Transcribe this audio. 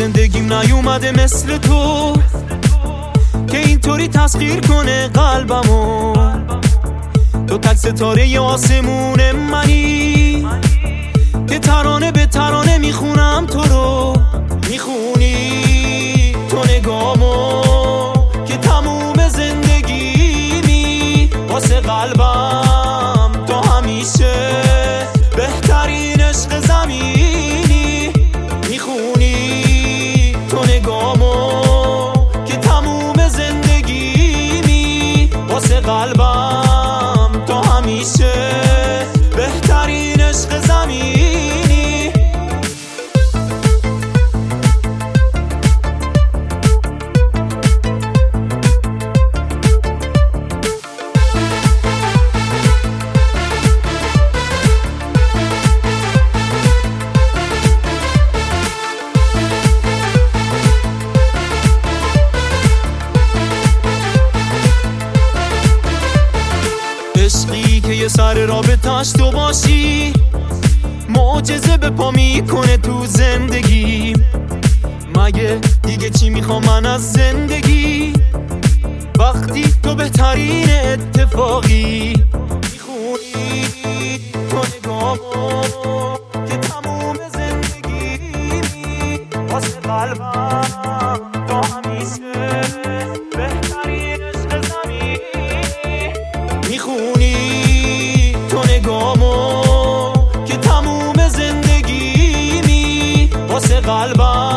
زندگیم نیومده مثل تو که اینطوری تسخیر کنه قلبمو. تو تک ستاره آسمون منی که ترانه به ترانه میخونم تو رو. میخونی تو نگامو که تموم زندگیمی. واسه قلبم تو همیشه بهترین عشق زمینی. میخونی تو نگامو که تموم زندگیمی. واسه قلبم تو همیشه بهترین عشق زمینی. عشقی که یه سر رابطه‌اش تو باشی، معجزه به پا میکنه تو زندگی. مگه دیگه چی میخوام من از زندگی وقتی تو بهترین اتفاقی. میخونی تو نگامو که تموم زندگیمی. واسه قلبم تو همیشه بهترین عشق زمینی. میخونی تو نگامو که تموم زندگیمی. واسه قلبم